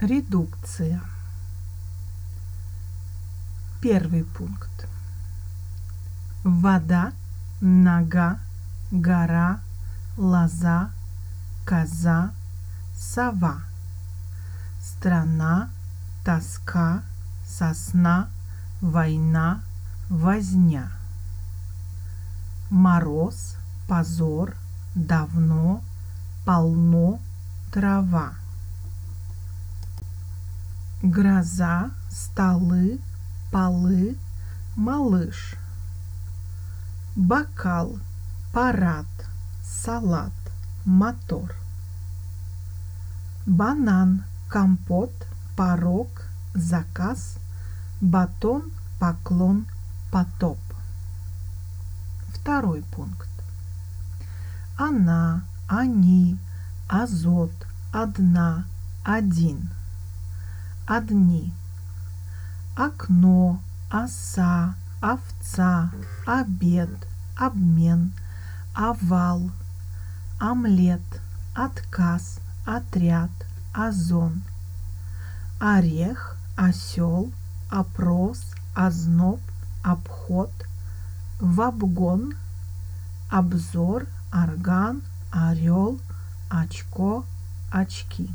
Редукция. Первый пункт. Вода, нога, гора, лоза, коза, сова. Страна, тоска, сосна, война, возня. Мороз, позор, давно, полно, трава. Гроза, столы, полы, малыш. Бокал, парад, салат, мотор. Банан, компот, порог, заказ, батон, поклон, потоп. Второй пункт. Она, они, азот, одна, один. Одни. Окно, оса, овца, обед, обмен, овал, омлет, отказ, отряд, озон. Орех, осел, опрос, озноб, обход, в обгон, обзор, орган, орел, очко, очки.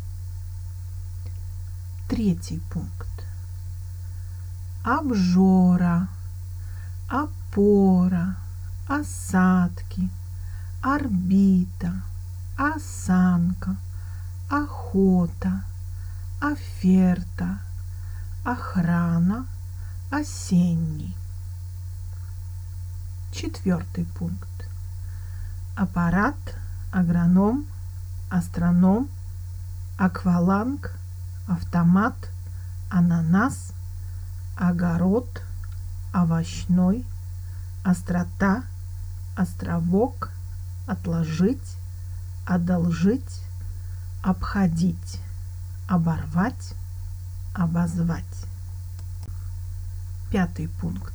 Третий пункт. Обжора, опора, осадки, орбита, осанка, охота, оферта, охрана, осенний. Четвертый пункт. Аппарат, агроном, астроном, акваланг, автомат, ананас, огород, овощной, острота, островок, отложить, одолжить, обходить, оборвать, обозвать. Пятый пункт.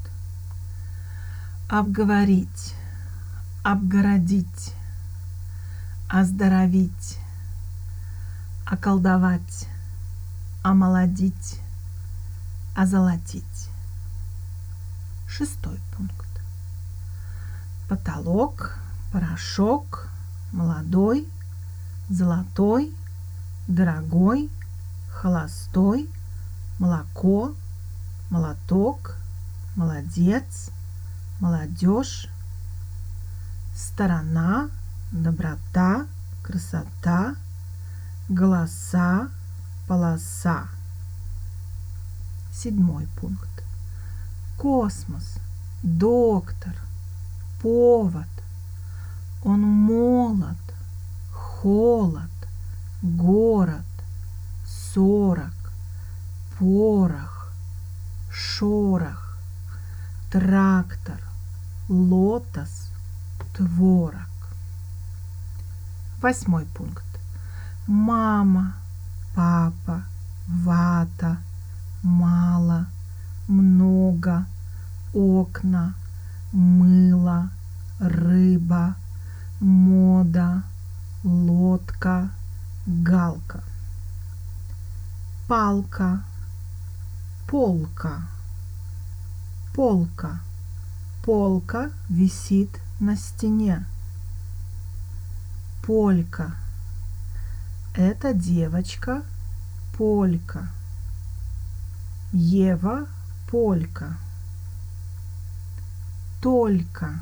Обговорить, обгородить, оздоровить, околдовать, омолодить, озолотить. Шестой пункт. Потолок, порошок, молодой, золотой, дорогой, холостой, молоко, молоток, молодец, молодежь, сторона, доброта, красота, голоса, полоса. Седьмой пункт. Космос, доктор, повод. Он молод, холод, город, 40, порох, шорох, трактор, лотос, творог. Восьмой пункт. Мама, папа, вата, мало, много, окна, мыло, рыба, мода, лодка, галка. Палка, полка, полка, полка висит на стене. Полька. Это девочка полька. Ева полька. Только.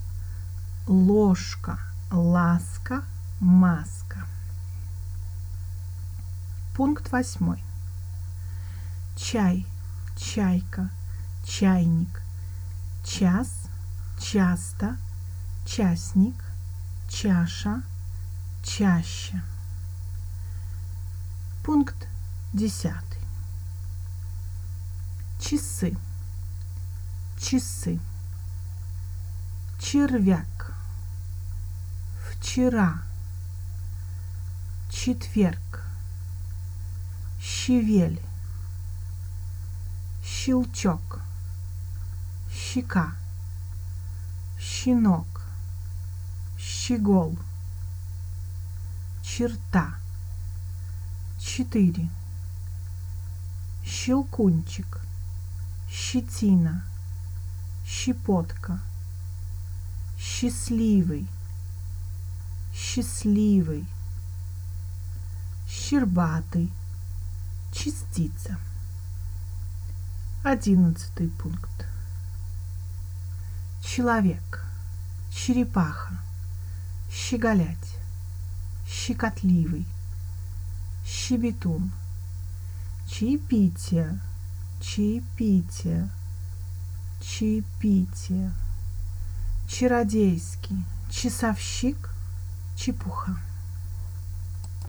Ложка, ласка, маска. Пункт 8. Чай, чайка, чайник, час, часто, частник, чаша, чаще. Пункт 10. Часы, часы, червяк, вчера, четверг, щавель, щелчок, щека, щенок, щегол, черта, 4, щелкунчик, щетина, щепотка, счастливый, счастливый, щербатый, частица. 11 пункт. Человек, черепаха, щеголять, щекотливый, щебетун, чаепитие, чаепитие, чаепитие, чародейский, часовщик, чепуха.